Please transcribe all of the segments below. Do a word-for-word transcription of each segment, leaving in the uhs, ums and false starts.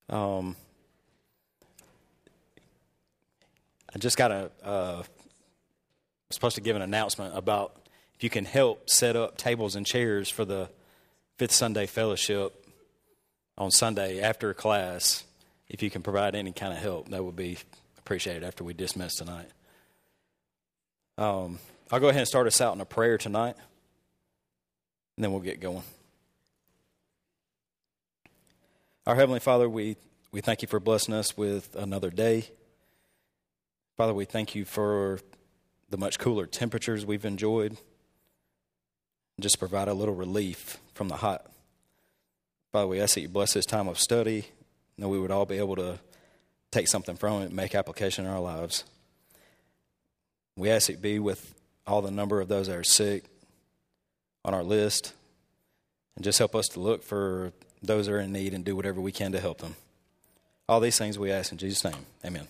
Um, I just got a uh, supposed to give an announcement about if you can help set up tables and chairs for the Fifth Sunday Fellowship on Sunday after class. If you can provide any kind of help, that would be appreciated after we dismiss tonight. Um, I'll go ahead and start us out in a prayer tonight, and then we'll get going. Our Heavenly Father, we, we thank you for blessing us with another day. Father, we thank you for the much cooler temperatures we've enjoyed. Just provide a little relief from the hot. Father, we ask that you bless this time of study, and that we would all be able to take something from it and make application in our lives. We ask that you be with all the number of those that are sick on our list, and just help us to look for those that are in need and do whatever we can to help them. All these things we ask in Jesus' name. Amen.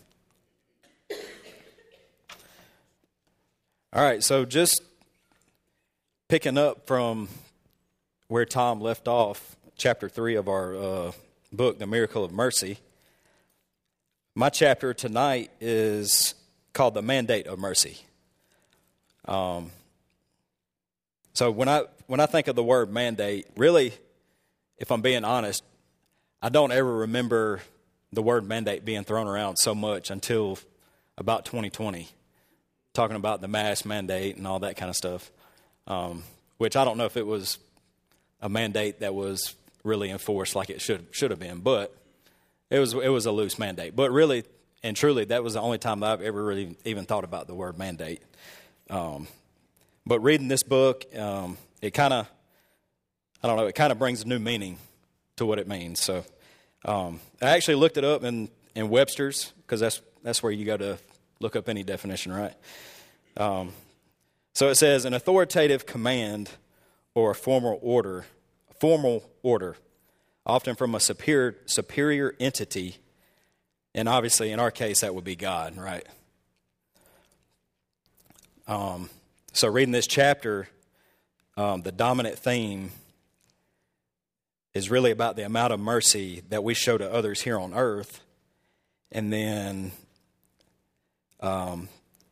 All right, so just picking up from where Tom left off, chapter three of our uh, book, The Miracle of Mercy. My chapter tonight is called The Mandate of Mercy. Um, so when I when I think of the word mandate, really, if I'm being honest, I don't ever remember the word mandate being thrown around so much until about twenty twenty, talking about the mask mandate and all that kind of stuff, um, which I don't know if it was a mandate that was really enforced like it should should have been, but it was it was a loose mandate. But really and truly, that was the only time that I've ever really even thought about the word mandate. Um, but reading this book, um, it kind of, I don't know, it kind of brings a new meaning to what it means. So um, I actually looked it up in, in Webster's, because that's that's where you go to look up any definition, right? Um, so it says, an authoritative command or a formal order, formal order, often from a superior superior entity, and obviously in our case that would be God, right? Um, so reading this chapter, um, the dominant theme is really about the amount of mercy that we show to others here on earth, and then, um,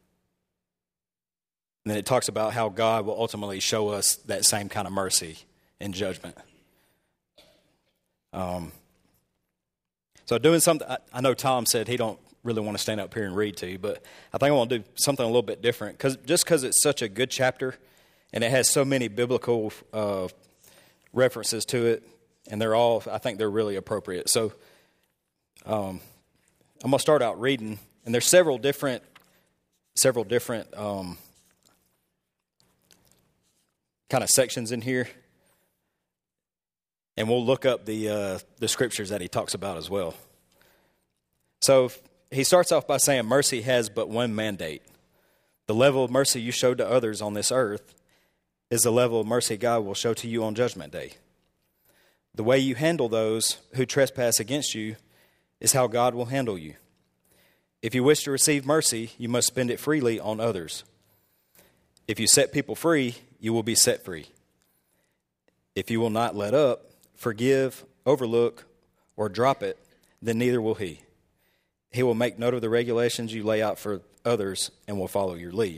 and then it talks about how God will ultimately show us that same kind of mercy in judgment. Um, so doing something, I, I know Tom said he don't really want to stand up here and read to you, but I think I want to do something a little bit different, because just because it's such a good chapter and it has so many biblical uh, references to it, and they're all, I think they're really appropriate. So um, I'm going to start out reading, and there's several different, several different um, kind of sections in here, and we'll look up the uh, the scriptures that he talks about as well. So he starts off by saying mercy has but one mandate. The level of mercy you showed to others on this earth is the level of mercy God will show to you on Judgment Day. The way you handle those who trespass against you is how God will handle you. If you wish to receive mercy, you must spend it freely on others. If you set people free, you will be set free. If you will not let up, forgive, overlook, or drop it, then neither will he. He will make note of the regulations you lay out for others and will follow your lead.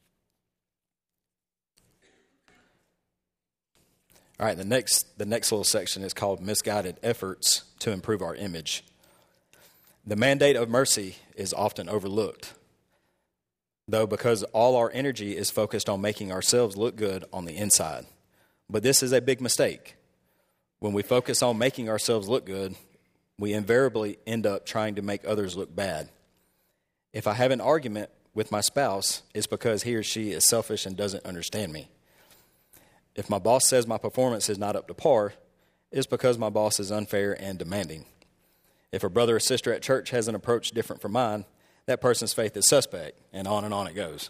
All right, the next the next little section is called Misguided Efforts to Improve Our Image. The mandate of mercy is often overlooked, though, because all our energy is focused on making ourselves look good on the inside. But this is a big mistake. When we focus on making ourselves look good, we invariably end up trying to make others look bad. If I have an argument with my spouse, it's because he or she is selfish and doesn't understand me. If my boss says my performance is not up to par, it's because my boss is unfair and demanding. If a brother or sister at church has an approach different from mine, that person's faith is suspect, and on and on it goes.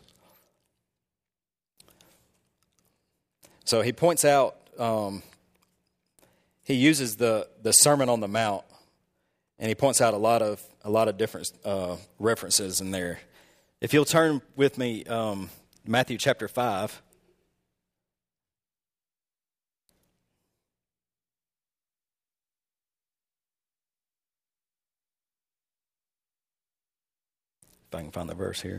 So he points out, um, he uses the, the Sermon on the Mount, and he points out a lot of a lot of different uh, references in there. If you'll turn with me, um, Matthew chapter five. if I can find the verse here.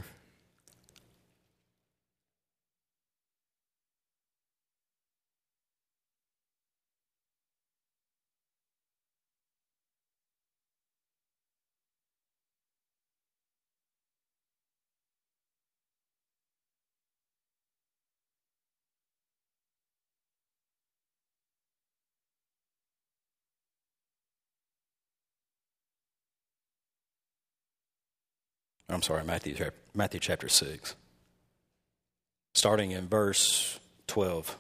I'm sorry, Matthew, Matthew chapter six. Starting in verse twelve.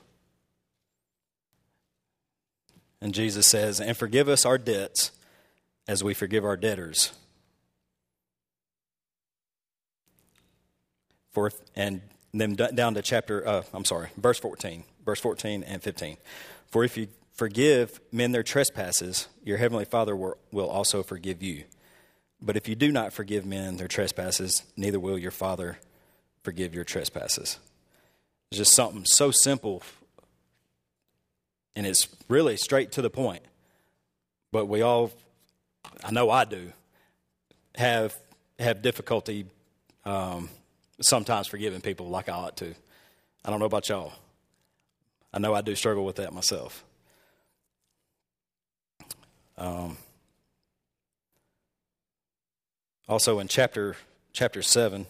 And Jesus says, "And forgive us our debts as we forgive our debtors." For, and then down to chapter, uh, I'm sorry, verse fourteen. Verse fourteen and fifteen. "For if you forgive men their trespasses, your heavenly Father will also forgive you. But if you do not forgive men their trespasses, neither will your Father forgive your trespasses." It's just something so simple, and it's really straight to the point. But we all, I know I do, have have difficulty um, sometimes forgiving people like I ought to. I don't know about y'all. I know I do struggle with that myself. Um. Also in chapter chapter seven,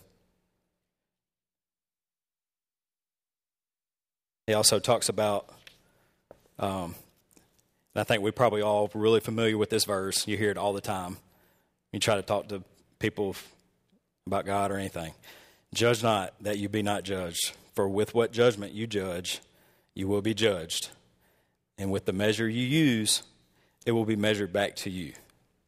he also talks about, um, and I think we're probably all really familiar with this verse. You hear it all the time. You try to talk to people about God or anything. "Judge not, that you be not judged. For with what judgment you judge, you will be judged. And with the measure you use, it will be measured back to you.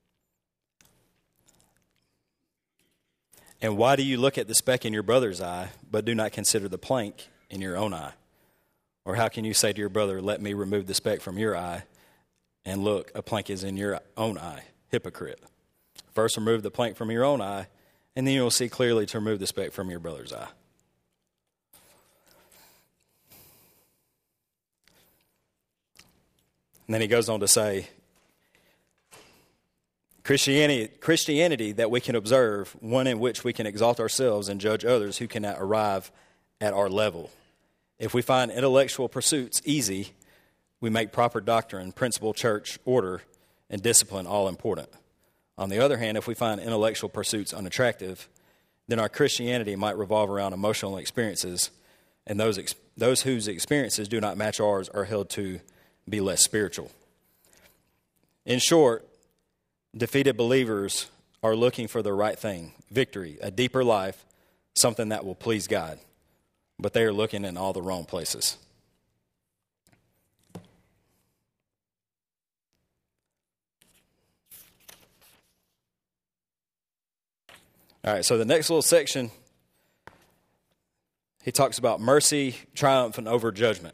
And why do you look at the speck in your brother's eye, but do not consider the plank in your own eye? Or how can you say to your brother, 'Let me remove the speck from your eye,' and look, a plank is in your own eye? Hypocrite. First remove the plank from your own eye, and then you will see clearly to remove the speck from your brother's eye." And then he goes on to say, Christianity, Christianity that we can observe, one in which we can exalt ourselves and judge others who cannot arrive at our level. If we find intellectual pursuits easy, we make proper doctrine, principle, church, order, and discipline all important. On the other hand, if we find intellectual pursuits unattractive, then our Christianity might revolve around emotional experiences, and those ex- those whose experiences do not match ours are held to be less spiritual. In short, defeated believers are looking for the right thing, victory, a deeper life, something that will please God. But they are looking in all the wrong places. All right, so the next little section, he talks about mercy triumphing over judgment.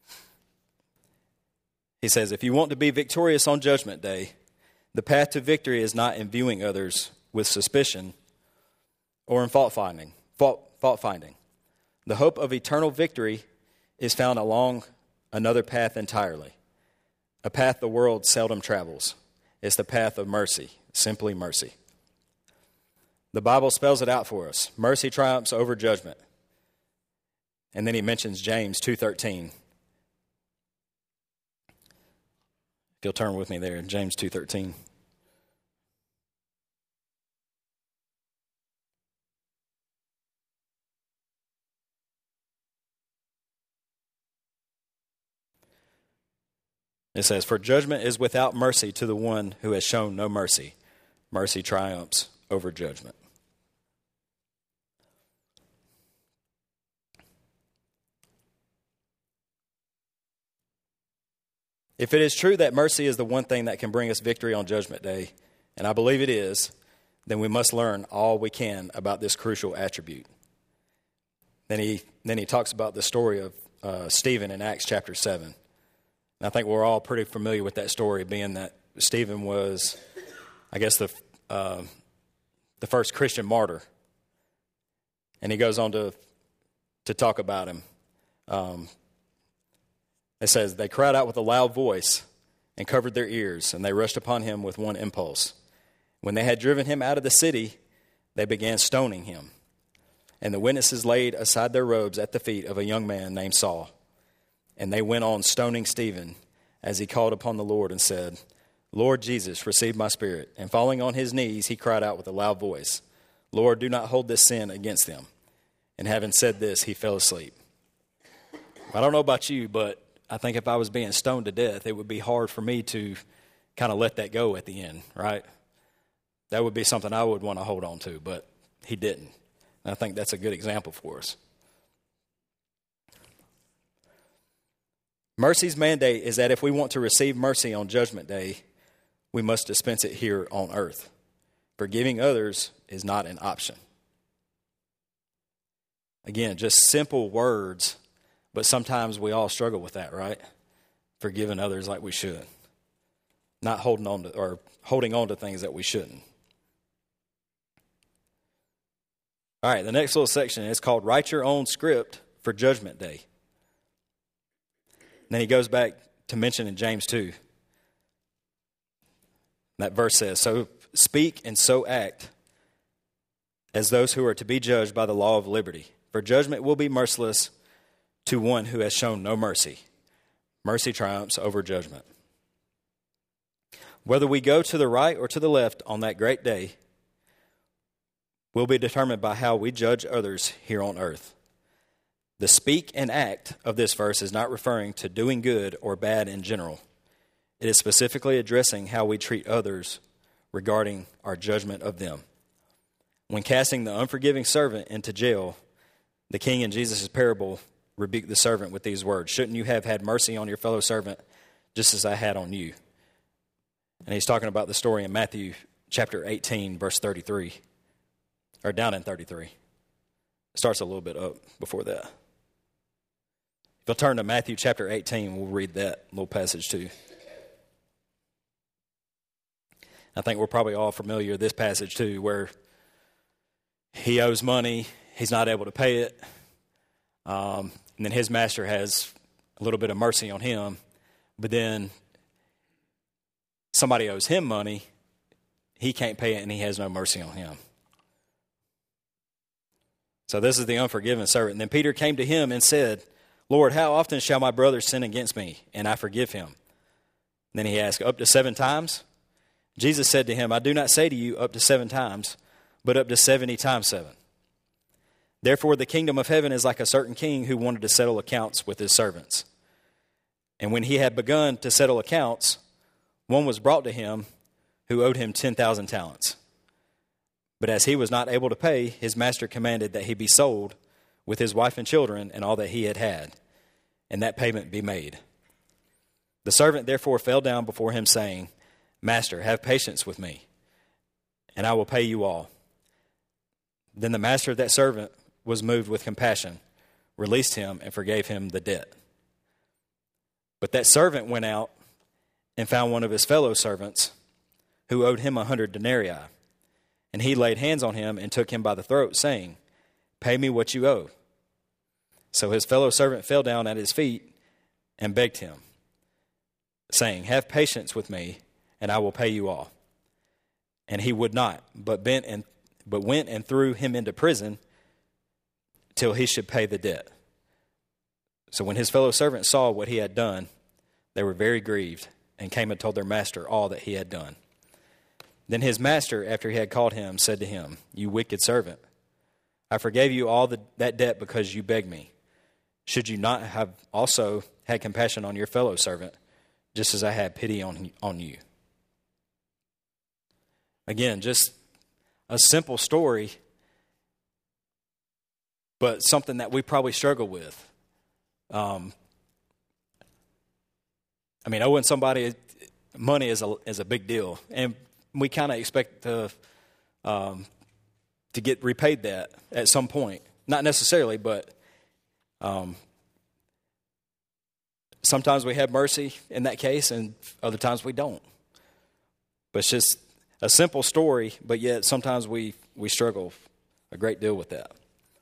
He says, if you want to be victorious on Judgment Day, the path to victory is not in viewing others with suspicion or in fault finding. Fault, fault finding. The hope of eternal victory is found along another path entirely, a path the world seldom travels. It's the path of mercy, simply mercy. The Bible spells it out for us. Mercy triumphs over judgment. And then he mentions James two thirteen. If you'll turn with me there, James two thirteen. It says, "For judgment is without mercy to the one who has shown no mercy. Mercy triumphs over judgment." If it is true that mercy is the one thing that can bring us victory on Judgment Day, and I believe it is, then we must learn all we can about this crucial attribute. Then he then he talks about the story of uh, Stephen in Acts chapter seven. And I think we're all pretty familiar with that story, being that Stephen was, I guess, the uh, the first Christian martyr. And he goes on to to talk about him. Um, it says, "They cried out with a loud voice and covered their ears, and they rushed upon him with one impulse. When they had driven him out of the city, they began stoning him. And the witnesses laid aside their robes at the feet of a young man named Saul. And they went on stoning Stephen as he called upon the Lord and said, Lord Jesus, receive my spirit. And falling on his knees, he cried out with a loud voice, Lord, do not hold this sin against them. And having said this, he fell asleep. I don't know about you, but I think if I was being stoned to death, it would be hard for me to kind of let that go at the end, right? That would be something I would want to hold on to, but he didn't. And I think that's a good example for us. Mercy's mandate is that if we want to receive mercy on Judgment Day, we must dispense it here on earth. Forgiving others is not an option. Again, just simple words, but sometimes we all struggle with that, right? Forgiving others like we should. Not holding on to, or holding on to things that we shouldn't. All right, the next little section is called Write Your Own Script for Judgment Day. And then he goes back to mention in James two. That verse says, so speak and so act as those who are to be judged by the law of liberty. For judgment will be merciless to one who has shown no mercy. Mercy triumphs over judgment. Whether we go to the right or to the left on that great day will be determined by how we judge others here on earth. The speak and act of this verse is not referring to doing good or bad in general. It is specifically addressing how we treat others regarding our judgment of them. When casting the unforgiving servant into jail, the king in Jesus' parable rebuked the servant with these words, shouldn't you have had mercy on your fellow servant just as I had on you? And he's talking about the story in Matthew chapter eighteen, verse thirty-three, or down in thirty-three. It starts a little bit up before that. If you'll turn to Matthew chapter eighteen, we'll read that little passage too. I think we're probably all familiar with this passage too, where he owes money, he's not able to pay it, um, and then his master has a little bit of mercy on him, but then somebody owes him money, he can't pay it, and he has no mercy on him. So this is the unforgiven servant. And then Peter came to him and said, Lord, how often shall my brother sin against me, and I forgive him? And then he asked, up to seven times? Jesus said to him, I do not say to you up to seven times, but up to seventy times seven. Therefore the kingdom of heaven is like a certain king who wanted to settle accounts with his servants. And when he had begun to settle accounts, one was brought to him who owed him ten thousand talents. But as he was not able to pay, his master commanded that he be sold with his wife and children and all that he had had, and that payment be made. The servant therefore fell down before him, saying, Master, have patience with me, and I will pay you all. Then the master of that servant was moved with compassion, released him, and forgave him the debt. But that servant went out and found one of his fellow servants who owed him a hundred denarii. And he laid hands on him and took him by the throat, saying, Pay me what you owe. So his fellow servant fell down at his feet and begged him, saying, Have patience with me, and I will pay you all. And he would not, but bent and but went and threw him into prison till he should pay the debt. So when his fellow servants saw what he had done, they were very grieved, and came and told their master all that he had done. Then his master, after he had called him, said to him, You wicked servant, I forgave you all the, that debt because you begged me. Should you not have also had compassion on your fellow servant, just as I had pity on, on you? Again, just a simple story, but something that we probably struggle with. Um, I mean, owing somebody money is a is a big deal, and we kind of expect to um, to get repaid that at some point. Not necessarily, but um, sometimes we have mercy in that case, and other times we don't. But it's just a simple story, but yet sometimes we, we struggle a great deal with that.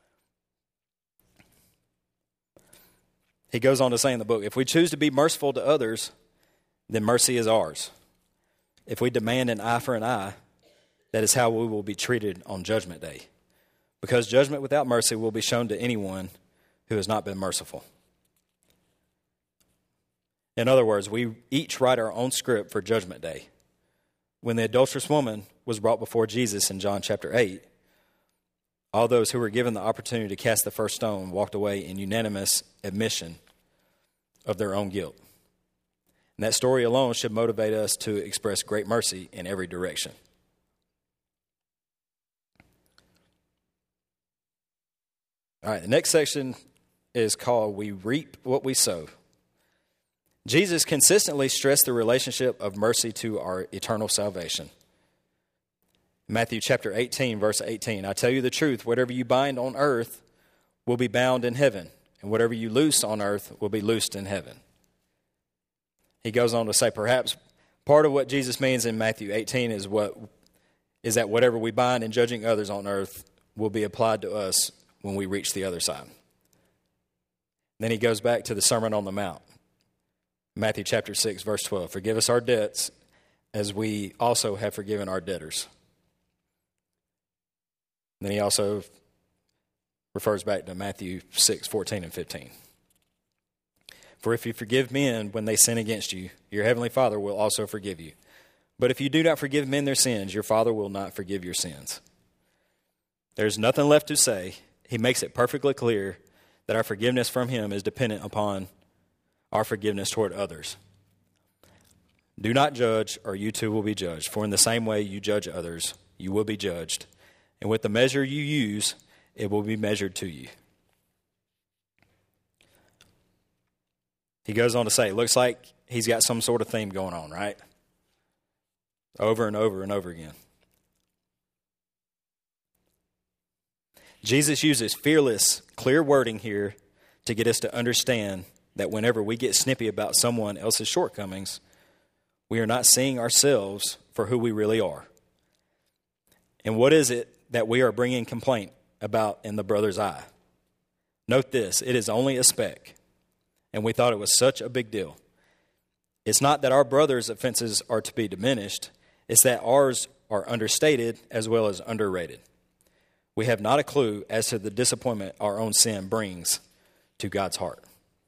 He goes on to say in the book, if we choose to be merciful to others, then mercy is ours. If we demand an eye for an eye, that is how we will be treated on Judgment Day. Because judgment without mercy will be shown to anyone who has not been merciful. In other words, we each write our own script for Judgment Day. When the adulterous woman was brought before Jesus in John chapter eight, all those who were given the opportunity to cast the first stone walked away in unanimous admission of their own guilt. And that story alone should motivate us to express great mercy in every direction. All right, the next section is called We Reap What We Sow. Jesus consistently stressed the relationship of mercy to our eternal salvation. Matthew chapter eighteen, verse eighteen, I tell you the truth, whatever you bind on earth will be bound in heaven, and whatever you loose on earth will be loosed in heaven. He goes on to say, perhaps part of what Jesus means in Matthew eighteen is what is that whatever we bind in judging others on earth will be applied to us when we reach the other side. Then he goes back to the Sermon on the Mount. Matthew chapter six, verse twelve, forgive us our debts as we also have forgiven our debtors. Then he also refers back to Matthew six, fourteen and fifteen. For if you forgive men when they sin against you, your heavenly Father will also forgive you. But if you do not forgive men their sins, your Father will not forgive your sins. There's nothing left to say. He makes it perfectly clear that our forgiveness from him is dependent upon our forgiveness toward others. Do not judge, or you too will be judged. For in the same way you judge others, you will be judged. And with the measure you use, it will be measured to you. He goes on to say, it looks like he's got some sort of theme going on, right? Over and over and over again. Jesus uses fearless, clear wording here to get us to understand that whenever we get snippy about someone else's shortcomings, we are not seeing ourselves for who we really are. And what is it that we are bringing complaint about in the brother's eye? Note this, it is only a speck, and we thought it was such a big deal. It's not that our brother's offenses are to be diminished, it's that ours are understated as well as underrated. We have not a clue as to the disappointment our own sin brings to God's heart.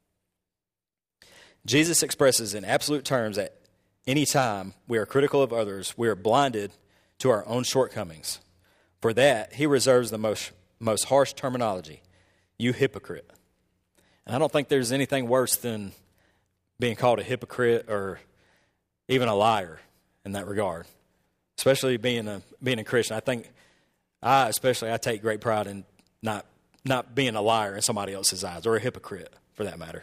Jesus expresses in absolute terms that any time we are critical of others, we are blinded to our own shortcomings. For that, he reserves the most, most harsh terminology, you hypocrite. And I don't think there's anything worse than being called a hypocrite or even a liar in that regard, especially being a being a Christian. I think I especially I take great pride in not not being a liar in somebody else's eyes, or a hypocrite for that matter.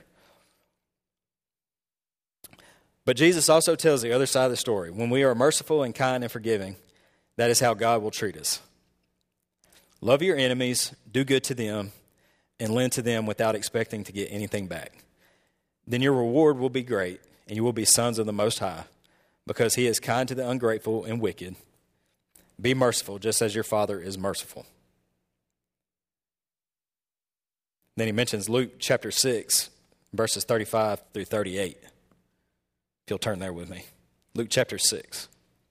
But Jesus also tells the other side of the story. When we are merciful and kind and forgiving, that is how God will treat us. Love your enemies, do good to them, and lend to them without expecting to get anything back. Then your reward will be great, and you will be sons of the Most High, because he is kind to the ungrateful and wicked. Be merciful, just as your Father is merciful. Then he mentions Luke chapter six, verses thirty-five through thirty-eight. If you'll turn there with me. Luke chapter six.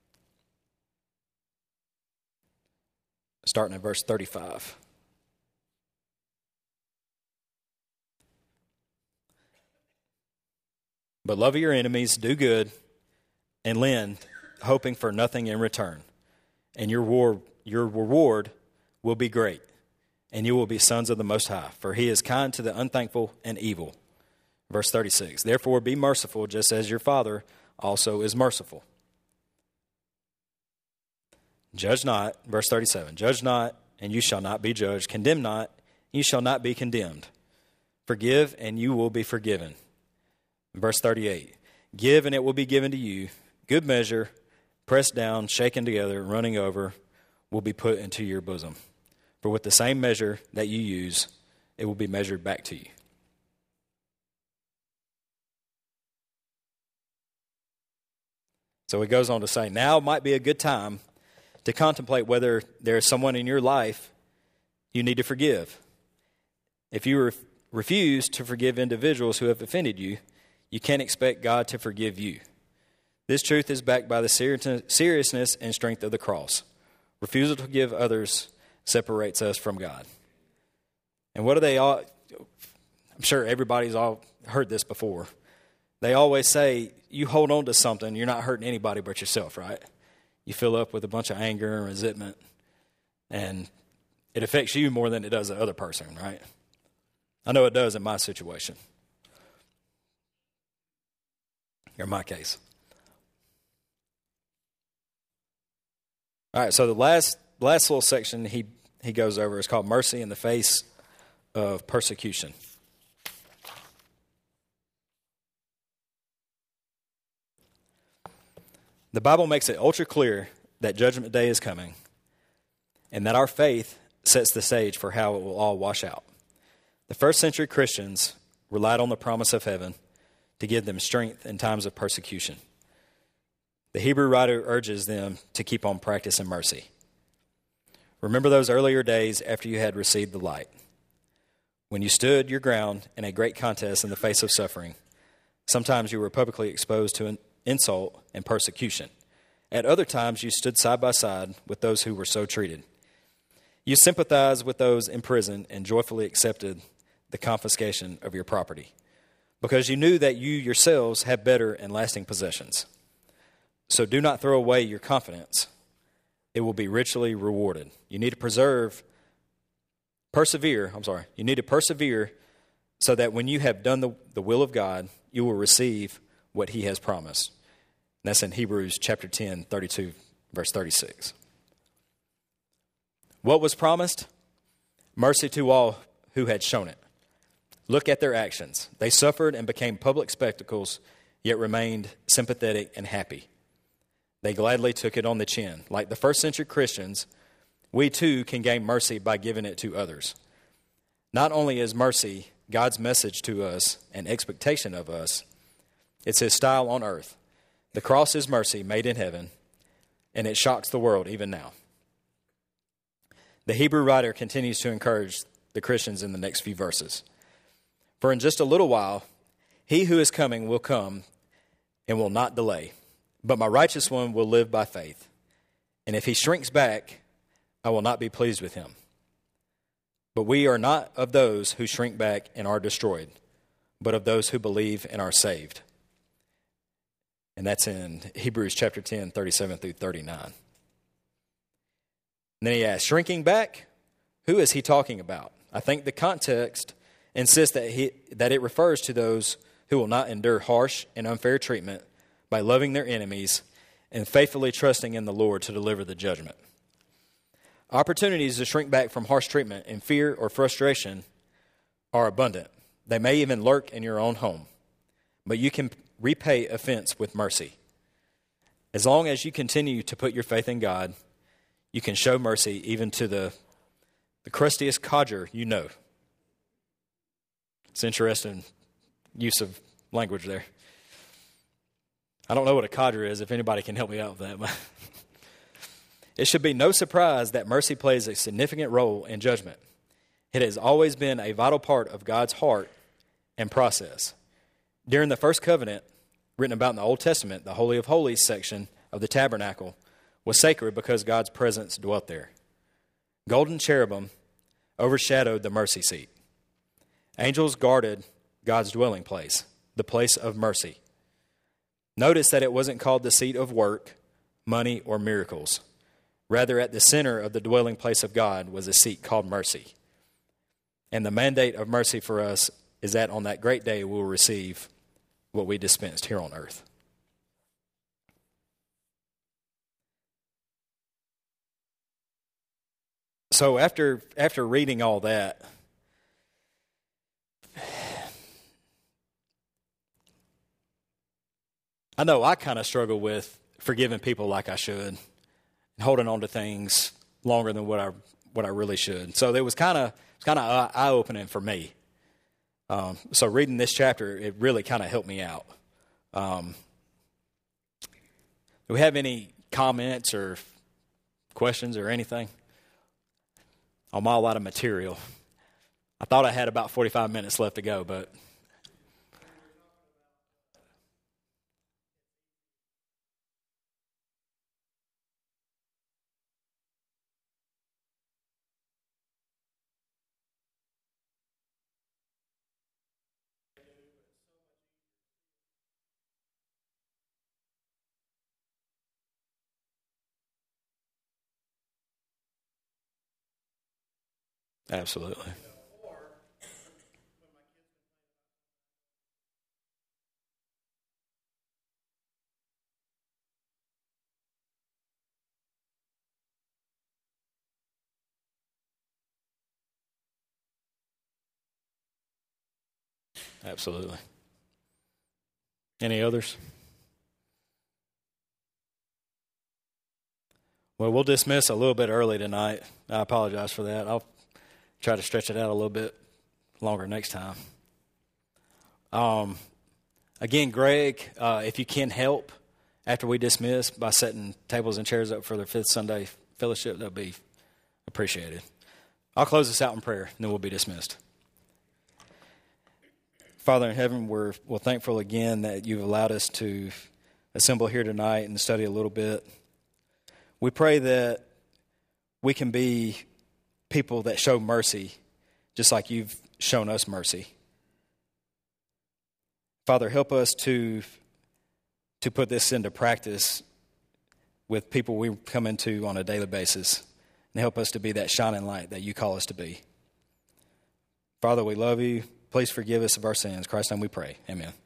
Starting at verse thirty-five. But love your enemies, do good, and lend, hoping for nothing in return. And your reward, your reward will be great, and you will be sons of the Most High, for he is kind to the unthankful and evil. Verse thirty-six, therefore be merciful, just as your Father also is merciful. Judge not, verse thirty-seven, judge not, and you shall not be judged. Condemn not, you shall not be condemned. Forgive, and you will be forgiven. Verse thirty-eight, give, and it will be given to you. Good measure, pressed down, shaken together, running over, will be put into your bosom. For with the same measure that you use, it will be measured back to you. So he goes on to say, now might be a good time to contemplate whether there is someone in your life you need to forgive. If you re- refuse to forgive individuals who have offended you, you can't expect God to forgive you. This truth is backed by the seriousness and strength of the cross. Refusal to give others separates us from God. And what do they all, I'm sure everybody's all heard this before. They always say, you hold on to something, you're not hurting anybody but yourself, right? You fill up with a bunch of anger and resentment, and it affects you more than it does the other person, right? I know it does in my situation, or my case. All right, so the last last little section he, he goes over is called Mercy in the Face of Persecution. The Bible makes it ultra clear that Judgment Day is coming, and that our faith sets the stage for how it will all wash out. The first century Christians relied on the promise of heaven to give them strength in times of persecution. The Hebrew writer urges them to keep on practicing mercy. Remember those earlier days after you had received the light, when you stood your ground in a great contest in the face of suffering. Sometimes you were publicly exposed to an insult and persecution. At other times you stood side by side with those who were so treated. You sympathized with those in prison and joyfully accepted the confiscation of your property, because you knew that you yourselves had better and lasting possessions. So do not throw away your confidence. It will be richly rewarded. You need to preserve, persevere, I'm sorry, you need to persevere so that when you have done the, the will of God, you will receive what he has promised. And that's in Hebrews chapter ten, thirty-two, verse thirty-six. What was promised? Mercy to all who had shown it. Look at their actions. They suffered and became public spectacles, yet remained sympathetic and happy. They gladly took it on the chin. Like the first century Christians, we too can gain mercy by giving it to others. Not only is mercy God's message to us and expectation of us, it's his style on earth. The cross is mercy made in heaven, and it shocks the world even now. The Hebrew writer continues to encourage the Christians in the next few verses. For in just a little while, he who is coming will come and will not delay. But my righteous one will live by faith. And if he shrinks back, I will not be pleased with him. But we are not of those who shrink back and are destroyed, but of those who believe and are saved. And that's in Hebrews chapter ten, thirty-seven through thirty-nine. And then he asks, shrinking back? Who is he talking about? I think the context insists that he that it refers to those who will not endure harsh and unfair treatment by loving their enemies and faithfully trusting in the Lord to deliver the judgment. Opportunities to shrink back from harsh treatment in fear or frustration are abundant. They may even lurk in your own home, but you can repay offense with mercy. As long as you continue to put your faith in God, you can show mercy even to the, the crustiest codger you know. It's interesting use of language there. I don't know what a codger is, if anybody can help me out with that. But it should be no surprise that mercy plays a significant role in judgment. It has always been a vital part of God's heart and process. During the first covenant, written about in the Old Testament, the Holy of Holies section of the tabernacle was sacred because God's presence dwelt there. Golden cherubim overshadowed the mercy seat. Angels guarded God's dwelling place, the place of mercy. Notice that it wasn't called the seat of work, money, or miracles. Rather, at the center of the dwelling place of God was a seat called mercy. And the mandate of mercy for us is that on that great day we'll receive what we dispensed here on earth. So after after reading all that, I know I kind of struggle with forgiving people like I should, and holding on to things longer than what I what I really should. So it was kind of it's kind of eye opening for me. Um, so reading this chapter, it really kind of helped me out. Um, do we have any comments or questions or anything on my lot of material? I thought I had about forty-five minutes left to go, but. Absolutely. Absolutely. Any others? Well, we'll dismiss a little bit early tonight. I apologize for that. I'll try to stretch it out a little bit longer next time. Um, again, Greg, uh, if you can help after we dismiss by setting tables and chairs up for the fifth Sunday fellowship, that would be appreciated. I'll close this out in prayer, and then we'll be dismissed. Father in heaven, we're, we're thankful again that you've allowed us to assemble here tonight and study a little bit. We pray that we can be people that show mercy, just like you've shown us mercy. Father, help us to, to put this into practice with people we come into on a daily basis, and help us to be that shining light that you call us to be. Father, we love you. Please forgive us of our sins. In Christ's name we pray. Amen.